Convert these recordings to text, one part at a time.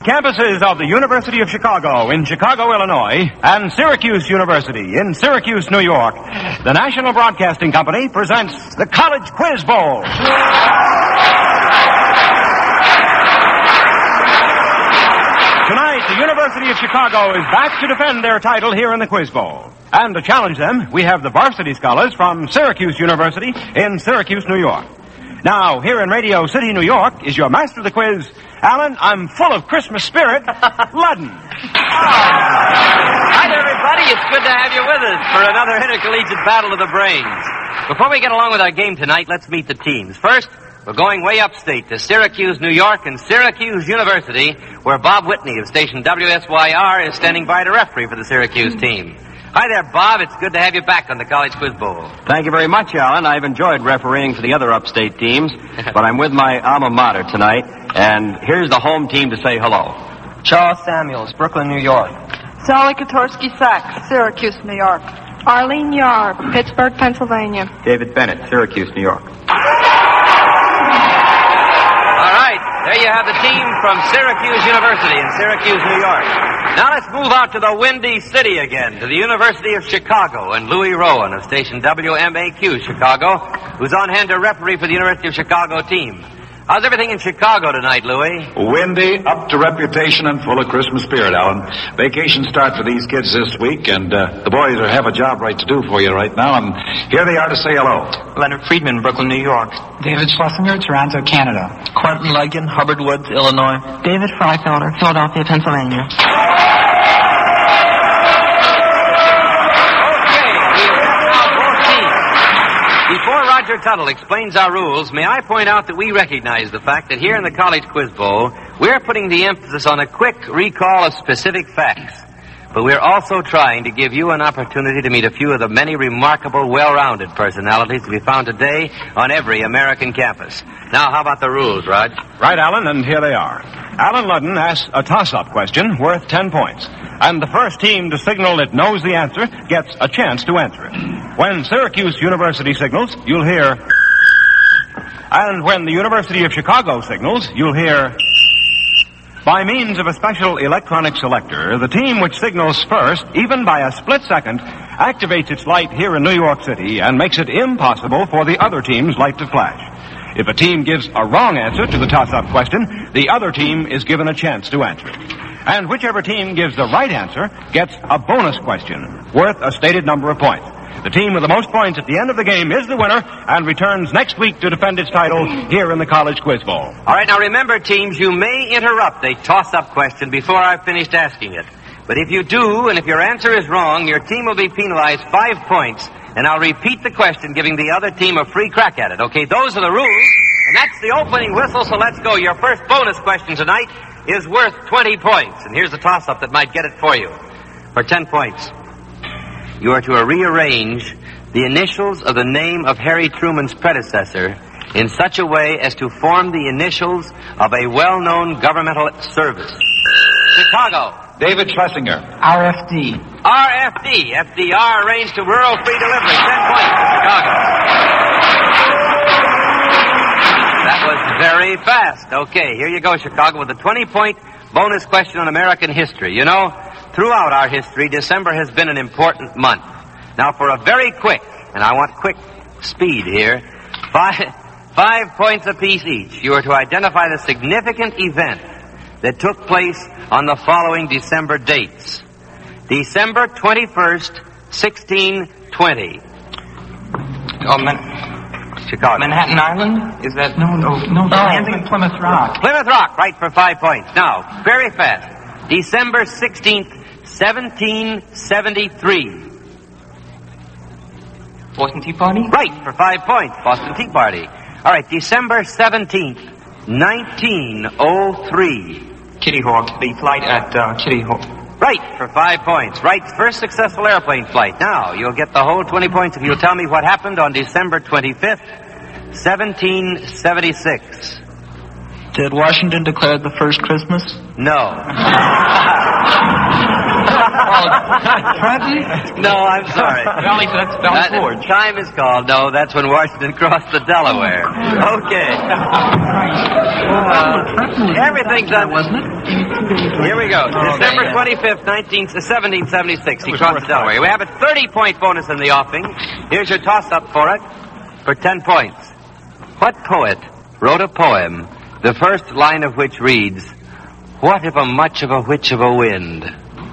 Campuses of the University of Chicago in Chicago, Illinois, and Syracuse University in Syracuse, New York, the National Broadcasting Company presents the College Quiz Bowl. Tonight, the University of Chicago is back to defend their title here in the Quiz Bowl. And to challenge them, we have the varsity scholars from Syracuse University in Syracuse, New York. Now, here in Radio City, New York, is your master of the quiz, Alan. I'm full of Christmas spirit, Ludden. Hi there, everybody. It's good to have you with us for another intercollegiate battle of the brains. Before we get along with our game tonight, let's meet the teams. First, we're going way upstate to Syracuse, New York, and Syracuse University, where Bob Whitney of station WSYR is standing by to referee for the Syracuse team. Hi there, Bob. It's good to have you back on the College Quiz Bowl. Thank you very much, Alan. I've enjoyed refereeing for the other upstate teams, but I'm with my alma mater tonight, and here's the home team to say hello. Charles Samuels, Brooklyn, New York. Sally Kotorsky-Sachs, Syracuse, New York. Arlene Yarb, Pittsburgh, Pennsylvania. David Bennett, Syracuse, New York. All right, there you have the team from Syracuse University in Syracuse, New York. Now let's move out to the Windy City again, to the University of Chicago, and Louis Rowan of station WMAQ Chicago, who's on hand to referee for the University of Chicago team. How's everything in Chicago tonight, Louis? Windy, up to reputation, and full of Christmas spirit, Alan. Vacation start for these kids this week, and the boys have a job right to do for you right now, and here they are to say hello. Leonard Friedman, Brooklyn, New York. David Schlesinger, Toronto, Canada. Quentin Legan, Hubbard Woods, Illinois. David Freifelder, Philadelphia, Pennsylvania. Before Roger Tuttle explains our rules, may I point out that we recognize the fact that here in the College Quiz Bowl, we're putting the emphasis on a quick recall of specific facts. But we're also trying to give you an opportunity to meet a few of the many remarkable, well-rounded personalities to be found today on every American campus. Now, how about the rules, Rog? Right, Alan, and here they are. Alan Ludden asks a toss-up question worth 10 points. And the first team to signal it knows the answer gets a chance to answer it. When Syracuse University signals, you'll hear... And when the University of Chicago signals, you'll hear... By means of a special electronic selector, the team which signals first, even by a split second, activates its light here in New York City and makes it impossible for the other team's light to flash. If a team gives a wrong answer to the toss-up question, the other team is given a chance to answer it. And whichever team gives the right answer gets a bonus question worth a stated number of points. The team with the most points at the end of the game is the winner and returns next week to defend its title here in the College Quiz Bowl. All right, now remember, teams, you may interrupt a toss-up question before I've finished asking it. But if you do, and if your answer is wrong, your team will be penalized 5 points, and I'll repeat the question, giving the other team a free crack at it. Okay, those are the rules, and that's the opening whistle, so let's go. Your first bonus question tonight is worth 20 points, and here's a toss-up that might get it for you. For 10 points. You are to rearrange the initials of the name of Harry Truman's predecessor in such a way as to form the initials of a well-known governmental service. Chicago. David Schlesinger. RFD. RFD. FDR arranged to rural free delivery. 10 points for Chicago. That was very fast. Okay, here you go, Chicago, with a 20-point bonus question on American history. You know, throughout our history, December has been an important month. Now, for a very quick, and I want quick speed here, 5 points apiece each, you are to identify the significant event that took place on the following December dates. December 21st, 1620. Chicago. Manhattan Island? Is that... No, landing Plymouth Rock. Plymouth Rock, right, for 5 points. Now, very fast. December 16th, 1773. Boston Tea Party? Right, for 5 points. Boston Tea Party. All right, December 17th, 1903. Kitty Hawk. The flight at Kitty Hawk. Right, for 5 points. Right, first successful airplane flight. Now, you'll get the whole 20 points if you'll tell me what happened on December 25th, 1776. Did Washington declare the first Christmas? No. Trenton? No, I'm sorry. Valley Forge. Time is called. No, that's when Washington crossed the Delaware. Okay. Everything's done, wasn't it? Here we go. December 25th, 1776. He crossed Delaware. We have a 30-point bonus in the offing. Here's your toss-up for it for 10 points. What poet wrote a poem, the first line of which reads, "What if a much of a witch of a wind?"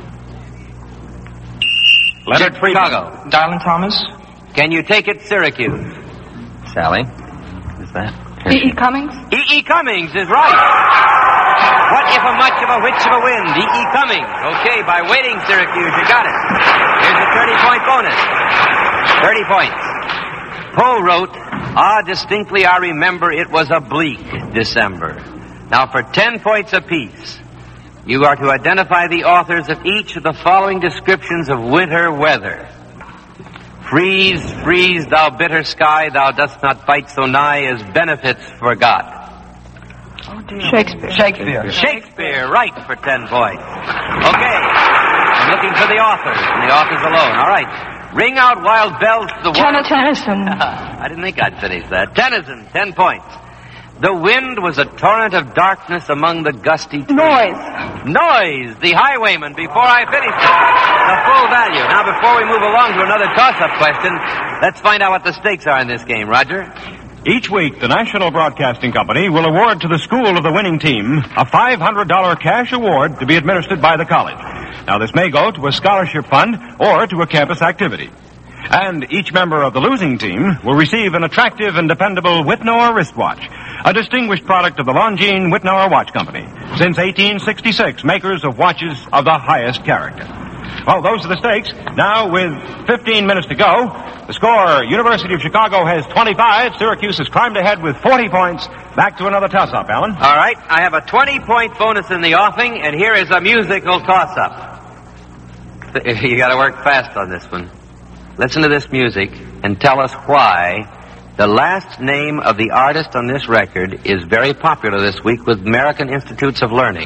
Leonard Friedman. Chicago. Dylan Thomas. Can you take it, Syracuse? Sally, is that? E.E. Cummings? E.E. Cummings is right. What if a much of a witch of a wind? E.E. Cummings. Okay, by waiting, Syracuse, you got it. Here's a 30-point bonus. 30 points. Poe wrote, distinctly I remember it was a bleak December. Now, for 10 points apiece, you are to identify the authors of each of the following descriptions of winter weather. Freeze, freeze, thou bitter sky, thou dost not bite so nigh as benefits forgot. Oh, dear. Shakespeare. Shakespeare, right, for 10 points. Okay, I'm looking for the authors, and the authors alone. All right. Ring out wild bells to the wild... Tennyson. I didn't think I'd finish that. Tennyson, 10 points. The wind was a torrent of darkness among the gusty trees. Noise, the highwayman, before I finish it. The full value. Now, before we move along to another toss-up question, let's find out what the stakes are in this game, Roger. Each week, the National Broadcasting Company will award to the school of the winning team a $500 cash award to be administered by the college. Now, this may go to a scholarship fund or to a campus activity. And each member of the losing team will receive an attractive and dependable Whitnauer wristwatch, a distinguished product of the Longines Whitnauer Watch Company. Since 1866, makers of watches of the highest character. Well, those are the stakes. Now, with 15 minutes to go, the score, University of Chicago has 25. Syracuse has climbed ahead with 40 points. Back to another toss-up, Alan. All right, I have a 20-point bonus in the offing, and here is a musical toss-up. You got to work fast on this one. Listen to this music and tell us why the last name of the artist on this record is very popular this week with American Institutes of Learning.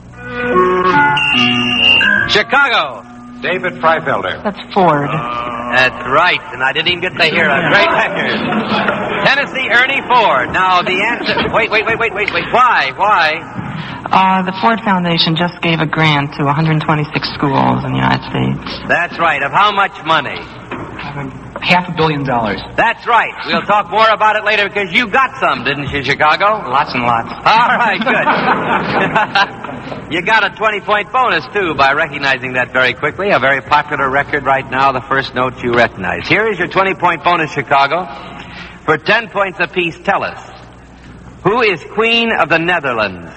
Chicago. David Freifelder. That's Ford. That's right, and I didn't even get to hear a great record. Tennessee, Ernie Ford. Now, the answer... Wait. Why? The Ford Foundation just gave a grant to 126 schools in the United States. That's right. Of how much money? $500 million. That's right. We'll talk more about it later because you got some, didn't you, Chicago? Lots and lots. All right, good. You got a 20-point bonus, too, by recognizing that very quickly. A very popular record right now, the first note you recognize. Here is your 20-point bonus, Chicago. For 10 points apiece, tell us, who is Queen of the Netherlands?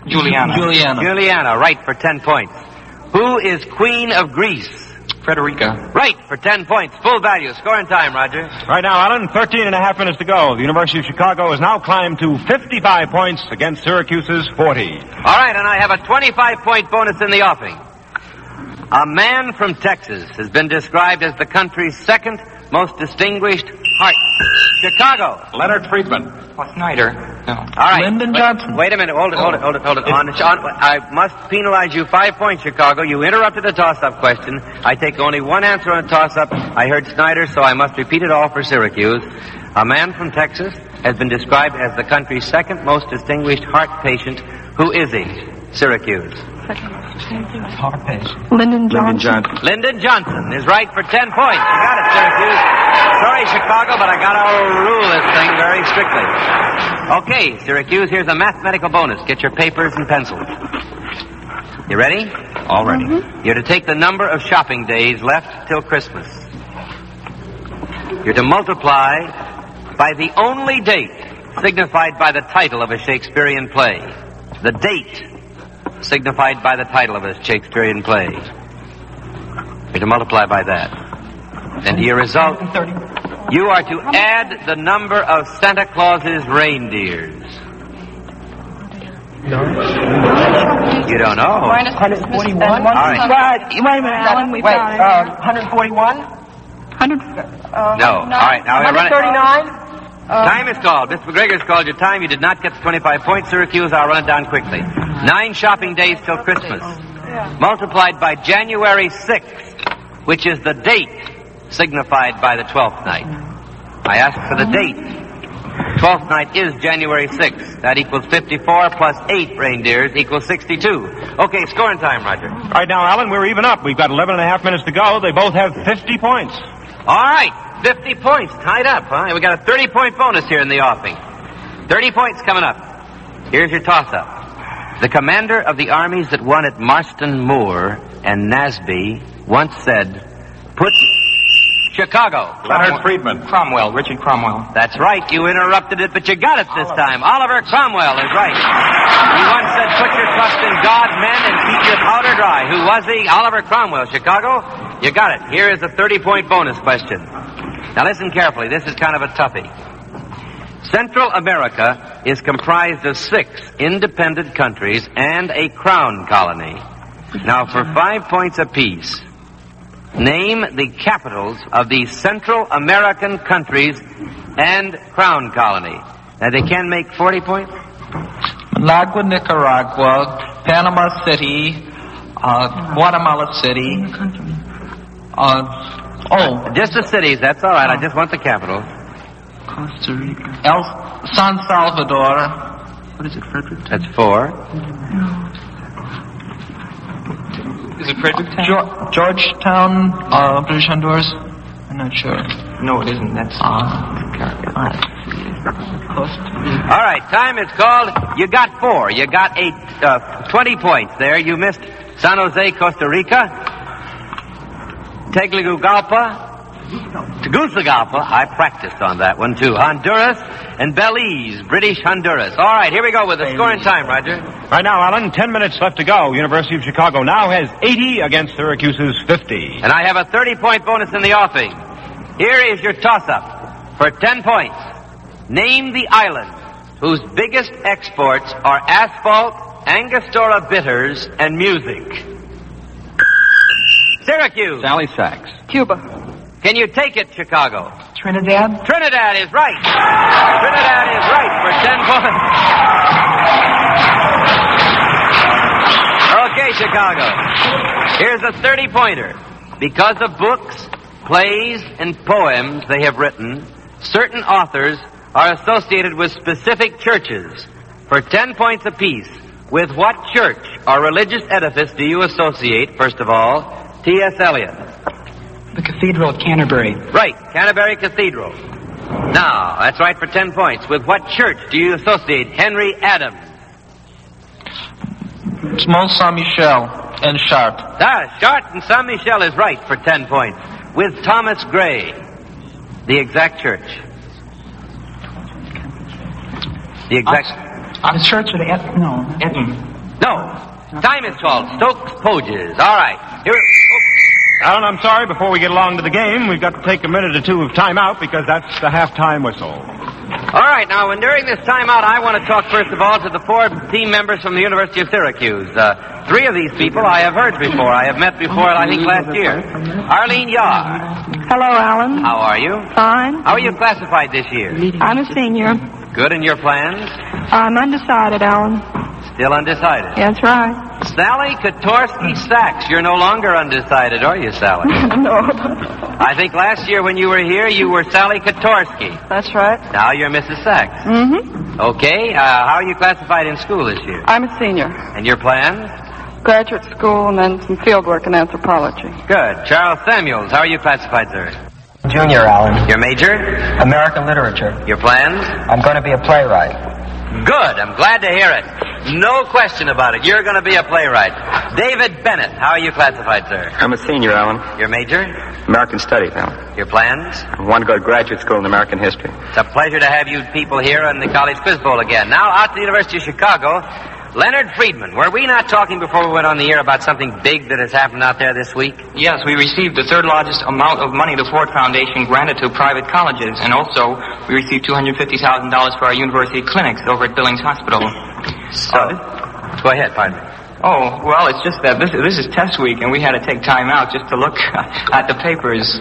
Juliana, right, for 10 points. Who is Queen of Greece? Frederica. Right, for 10 points. Full value. Score and time, Roger. Right now, Alan, 13 and a half minutes to go. The University of Chicago has now climbed to 55 points against Syracuse's 40. All right, and I have a 25-point bonus in the offing. A man from Texas has been described as the country's second most distinguished heart. Chicago. Leonard Friedman. Snyder. No. All right. Lyndon Johnson. Wait a minute. Hold it. I must penalize you 5 points, Chicago. You interrupted the toss-up question. I take only one answer on a toss-up. I heard Snyder, so I must repeat it all for Syracuse. A man from Texas has been described as the country's second most distinguished heart patient. Who is he? Syracuse. Heart patient. Lyndon Johnson. Lyndon Johnson is right for 10 points. You got it, Syracuse. Sorry, Chicago, but I got to rule this thing very strictly. Okay, Syracuse, here's a mathematical bonus. Get your papers and pencils. You ready? All ready. You're to take the number of shopping days left till Christmas. You're to multiply by the only date signified by the title of a Shakespearean play. The date signified by the title of a Shakespearean play. You're to multiply by that. And to your result, you are to add the number of Santa Claus's reindeers. No. You don't know. Minus 141? All right. Wait a minute, Alan. We found it. 141? 100. No. All right. Now we're running. 139? Time is called. Mr. McGregor's called your time. You did not get the 25 points, Syracuse. I'll run it down quickly. 9 shopping days till Christmas. Multiplied by January 6th, which is the date signified by the 12th night. I asked for the date. Twelfth night is January 6th. That equals 54 plus 8 reindeers equals 62. Okay, scoring time, Roger. Right now, Alan, we're even up. We've got 11 and a half minutes to go. They both have 50 points. All right, 50 points, tied up, huh? We got a 30-point bonus here in the offing. 30 points coming up. Here's your toss-up. The commander of the armies that won at Marston Moor and Nasby once said, put Chicago. Leonard Friedman. Cromwell, Richard Cromwell. That's right. You interrupted it, but you got it this time. Oliver Cromwell is right. He once said, put your trust in God, men, and keep your powder dry. Who was he? Oliver Cromwell. Chicago? You got it. Here is a 30-point bonus question. Now listen carefully. This is kind of a toughie. Central America is comprised of 6 independent countries and a crown colony. Now, for 5 points apiece, name the capitals of the Central American countries and crown colony. Now, they can make 40 points? Managua, Nicaragua, Panama City, Guatemala City. Just the cities, that's all right. I just want the capitals. Costa Rica. San Salvador. What is it, Frederick? That's 4. Is it Fredericktown? Georgetown, British Honduras? I'm not sure. No, it isn't. That's... All right, time is called. You got 4. You got 20 points there. You missed San Jose, Costa Rica. Tegucigalpa, I practiced on that one too. Honduras and Belize, British Honduras. All right, here we go with the scoring time, Roger. Right now, Alan, 10 minutes left to go. University of Chicago now has 80 against Syracuse's 50. And I have a 30-point bonus in the offing. Here is your toss-up for 10 points. Name the island whose biggest exports are asphalt, Angostura bitters, and music. Syracuse. Sally Sachs. Cuba. Can you take it, Chicago? Trinidad? Trinidad is right. Trinidad is right for 10 points. Okay, Chicago. Here's a 30-pointer. Because of books, plays, and poems they have written, certain authors are associated with specific churches. For 10 points apiece, with what church or religious edifice do you associate, first of all, T.S. Eliot? The Cathedral of Canterbury. Right, Canterbury Cathedral. Now, that's right for 10 points. With what church do you associate Henry Adams? Mont Saint-Michel and Chartres. Chartres and Saint-Michel is right for 10 points. With Thomas Gray, the exact church. The exact... The church of Eton. No. Time is called Stokes Poges. All right. Here we... Alan, I'm sorry, before we get along to the game, we've got to take a minute or two of time out because that's the halftime whistle. All right, now, and during this timeout, I want to talk, first of all, to the 4 team members from the University of Syracuse. 3 of these people I have heard before. I have met before, I think, last year. Arlene Yar. Hello, Alan. How are you? Fine. How are you classified this year? I'm a senior. Good, and your plans? I'm undecided, Alan. Still undecided? That's right. Sally Kotorsky-Sachs. You're no longer undecided, are you, Sally? No. I think last year when you were here, you were Sally Kotorsky. That's right. Now you're Mrs. Sachs. Mm-hmm. Okay, how are you classified in school this year? I'm a senior. And your plans? Graduate school and then some field work in anthropology. Good. Charles Samuels, how are you classified, sir? Junior, Alan. Your major? American literature. Your plans? I'm going to be a playwright. Good. I'm glad to hear it. No question about it. You're going to be a playwright. David Bennett, how are you classified, sir? I'm a senior, Alan. Your major? American Studies, Alan. Your plans? I want to go to graduate school in American history. It's a pleasure to have you people here on the College Quiz Bowl again. Now, out to the University of Chicago, Leonard Friedman. Were we not talking before we went on the air about something big that has happened out there this week? Yes, we received the 3rd largest amount of money the Ford Foundation granted to private colleges, and also we received $250,000 for our university clinics over at Billings Hospital. Go ahead, pardon me. Oh, well, it's just that this is test week, and we had to take time out just to look at the papers.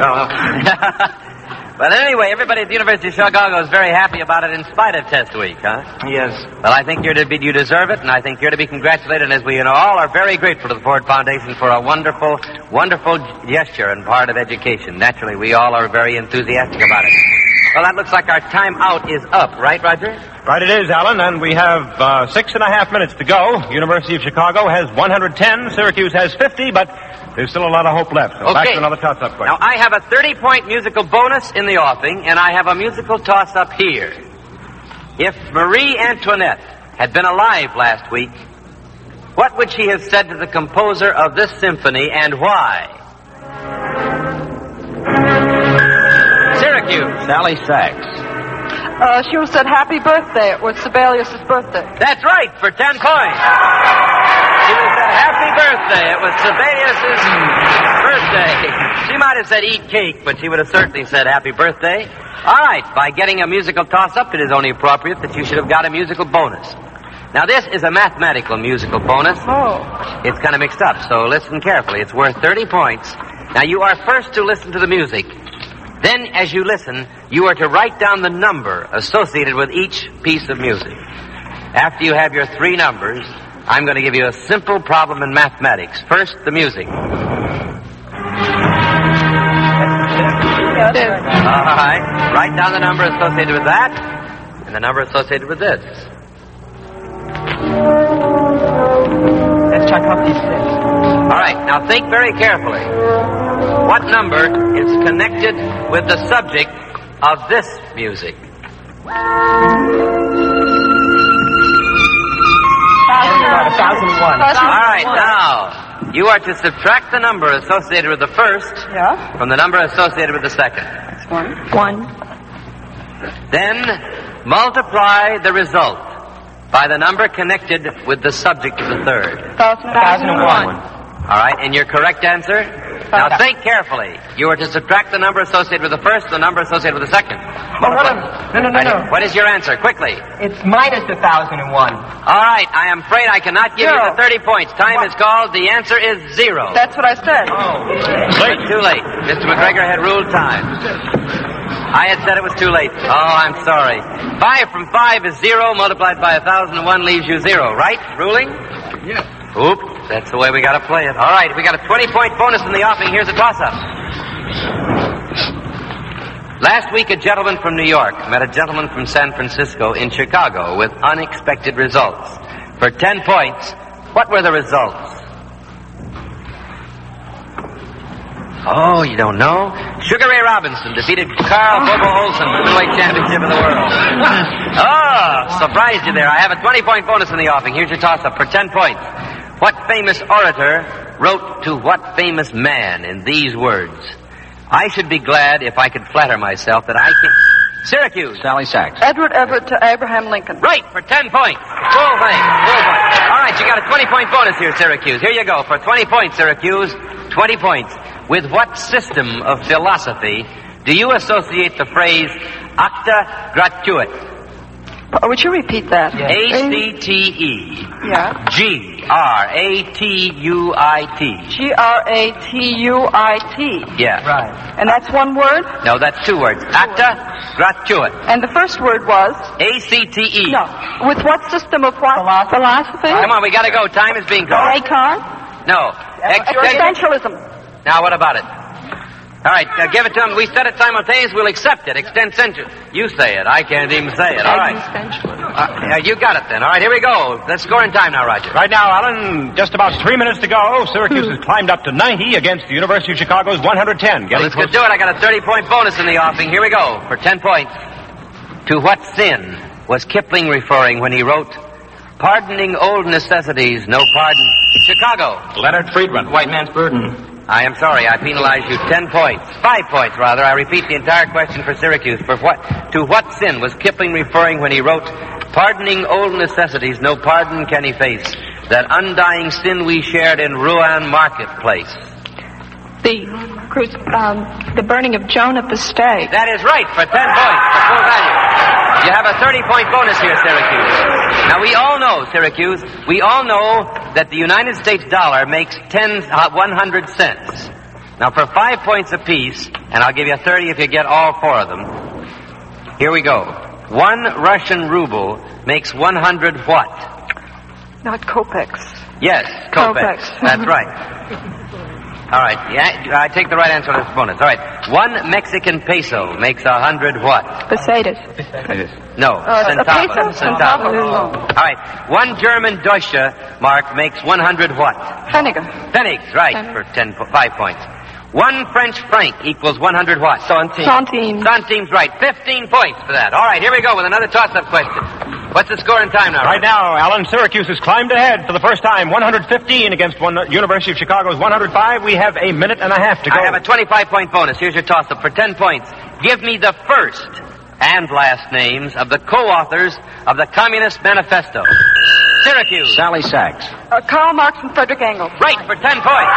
Well, anyway, everybody at the University of Chicago is very happy about it in spite of test week, huh? Yes. Well, I think you deserve it, and I think you're to be congratulated, as we all are very grateful to the Ford Foundation for a wonderful, wonderful gesture and part of education. Naturally, we all are very enthusiastic about it. Well, that looks like our time out is up, right, Roger? Right it is, Alan, and we have 6.5 minutes to go. University of Chicago has 110, Syracuse has 50, but there's still a lot of hope left. So back to another toss-up question. Now, I have a 30-point musical bonus in the offing, and I have a musical toss-up here. If Marie Antoinette had been alive last week, what would she have said to the composer of this symphony, and why? Syracuse. Sally Sachs. She would have said happy birthday. It was Sibelius' birthday. That's right, for 10 points. She would have said happy birthday. It was Sibelius' birthday. She might have said eat cake, but she would have certainly said happy birthday. All right, by getting a musical toss-up, it is only appropriate that you should have got a musical bonus. Now, this is a mathematical musical bonus. Oh. It's kind of mixed up, so listen carefully. It's worth 30 points. Now, you are first to listen to the music. Then, as you listen, you are to write down the number associated with each piece of music. After you have your 3 numbers, I'm going to give you a simple problem in mathematics. First, the music. All right. Write down the number associated with that, and the number associated with this. That's Tchaikovsky's 6. All right, now think very carefully. What number is connected with the subject of this music? 1001. All right, now, you are to subtract the number associated with the first from the number associated with the second. One. Then multiply the result by the number connected with the subject of the third. 1001. All right, and your correct answer? Now think carefully. You are to subtract the number associated with the first and the number associated with the second. No. What is your answer? Quickly. It's minus 1001. All right, I am afraid I cannot give you the 30 points. Time is called. The answer is 0. That's what I said. Late. Too late. Mr. McGregor had ruled time. I had said it was too late. Oh, I'm sorry. 5 from 5 is 0, multiplied by 1001 leaves you 0, right? Ruling? Yes. Oop, that's the way we gotta play it. All right, we got a 20-point bonus in the offing. Here's a toss-up. Last week, a gentleman from New York met a gentleman from San Francisco in Chicago with unexpected results. For 10 points, what were the results? Oh, you don't know? Sugar Ray Robinson defeated Carl Bobo Olson for the middleweight championship of the world. Oh, surprised you there. I have a 20-point bonus in the offing. Here's your toss-up for 10 points. What famous orator wrote to what famous man in these words? I should be glad if I could flatter myself that I can... Syracuse. Sally Sachs. Edward Everett to Abraham Lincoln. Right, for 10 points. Full thing. Full point. All right, you got a 20-point bonus here, Syracuse. Here you go. For 20 points, Syracuse. 20 points. With what system of philosophy do you associate the phrase acta gratuit? Would you repeat that? A-C-T-E. Yeah. G-R-A-T-U-I-T. G-R-A-T-U-I-T. Yeah. Right. And that's one word? No, that's 2 words. Acta gratuit. And the first word was? A-C-T-E. No. With what system of what? Philosophy? Come on, we gotta go. Time is being called. Descartes? No. Existentialism. Now, what about it? All right, give it to him. We said it simultaneously. We'll accept it. Extension. You say it. I can't even say it. All right. You got it then. All right, here we go. Let's score in time now, Roger. Right now, Alan, just about 3 minutes to go. Syracuse has climbed up to 90 against the University of Chicago's 110. Well, let's get to it. I got a 30-point bonus in the offing. Here we go for 10 points. To what sin was Kipling referring when he wrote, "Pardoning old necessities, no pardon"? Chicago. Leonard Friedman. White man's burden. I am sorry, I penalize you 10 points. 5 points, rather. I repeat the entire question for Syracuse. To what sin was Kipling referring when he wrote, "Pardoning old necessities, no pardon can he face, that undying sin we shared in Rouen marketplace"? The burning of Joan at the stake. That is right, for 10 points, for full value. You have a 30-point bonus here, Syracuse. Now, we all know, Syracuse, we all know that the United States dollar makes 100 cents. Now, for 5 points apiece, and I'll give you 30 if you get all 4 of them, here we go. 1 Russian ruble makes 100 what? Not kopecks. Yes, kopecks. That's right. All right. Yeah, I take the right answer on this bonus. All right. 1 Mexican peso makes 100 what? Pesetas. No. Centavos. Centavos. All right. 1 German Deutsche mark makes 100 what? Pfennige. Pfennigs, right, for 5 points. 1 French franc equals 100 what? Centimes. Centimes, right. 15 points for that. All right, here we go with another toss-up question. What's the score in time now? Right now, Alan, Syracuse has climbed ahead for the first time, 115 against University of Chicago's 105. We have a minute and a half to go. I have a 25-point bonus. Here's your toss-up for 10 points. Give me the first and last names of the co-authors of the Communist Manifesto. Syracuse. Sally Sachs. Karl Marx and Frederick Engels. Right, for 10 points.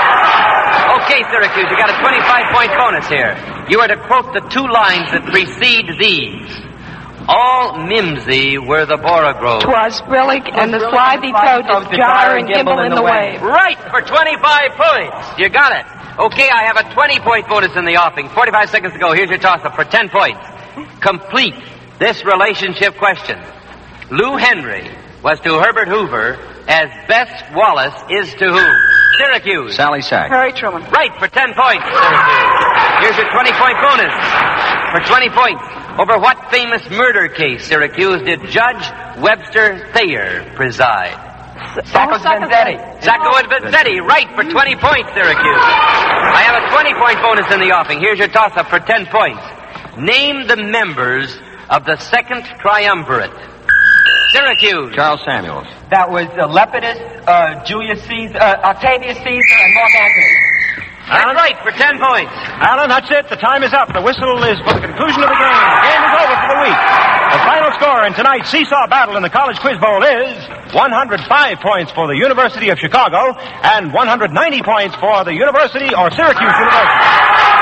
Okay, Syracuse, you got a 25-point bonus here. You are to quote the 2 lines that precede these. All mimsy were the borogoves. 'Twas brillig and the slithy throat did gyre and gimble in the wave. Right, for 25 points. You got it. Okay, I have a 20-point bonus in the offing. 45 seconds to go. Here's your toss-up for 10 points. Complete this relationship question. Lou Henry was to Herbert Hoover as Bess Wallace is to whom? Syracuse. Sally Sachs. Harry Truman. Right, for 10 points, Syracuse. Here's your 20-point bonus. For 20 points, over what famous murder case, Syracuse, did Judge Webster Thayer preside? Sacco Vanzetti. Sacco and Vanzetti, right, for 20 points, Syracuse. I have a 20-point bonus in the offing. Here's your toss-up for 10 points. Name the members of the Second Triumvirate. Syracuse. Charles Samuels. That was Lepidus, Julius Caesar, Octavius Caesar, and Mark Antony. That's right, for 10 points. Alan, that's it. The time is up. The whistle is for the conclusion of the game. The game is over for the week. The final score in tonight's seesaw battle in the College Quiz Bowl is 105 points for the University of Chicago and 190 points for the University or Syracuse University.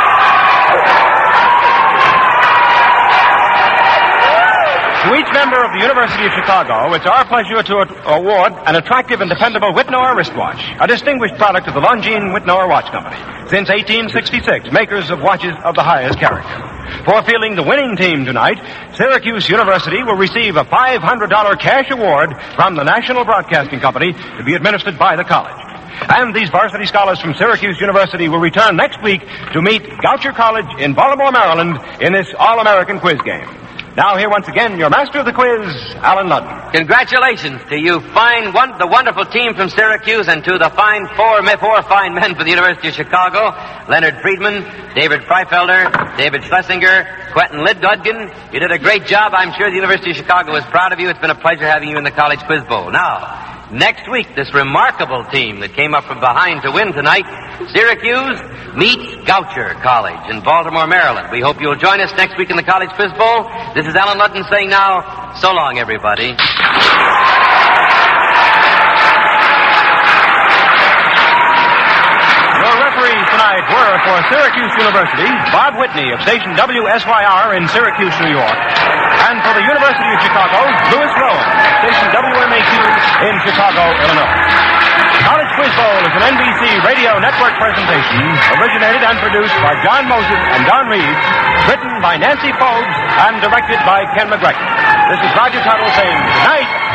To each member of the University of Chicago, it's our pleasure to award an attractive and dependable Whitnor wristwatch, a distinguished product of the Longines Whitnor Watch Company. Since 1866, makers of watches of the highest character. For fielding the winning team tonight, Syracuse University will receive a $500 cash award from the National Broadcasting Company to be administered by the college. And these varsity scholars from Syracuse University will return next week to meet Goucher College in Baltimore, Maryland in this All-American quiz game. Now here once again, your master of the quiz, Alan Ludden. Congratulations to you the wonderful team from Syracuse and to the four fine men for the University of Chicago, Leonard Friedman, David Freifelder, David Schlesinger, Quentin Lidgudgen. You did a great job. I'm sure the University of Chicago is proud of you. It's been a pleasure having you in the College Quiz Bowl. Now, next week, this remarkable team that came up from behind to win tonight, Syracuse meets Goucher College in Baltimore, Maryland. We hope you'll join us next week in the College Quiz Bowl. This is Alan Ludden saying now, so long, everybody. Your referees tonight were for Syracuse University, Bob Whitney of station WSYR in Syracuse, New York. And for the University of Chicago, Louis Rowan, station WMAQ in Chicago, Illinois. College Quiz Bowl is an NBC Radio Network presentation, originated and produced by John Moses and Don Reed, written by Nancy Forbes, and directed by Ken McGregor. This is Roger Tuttle saying good night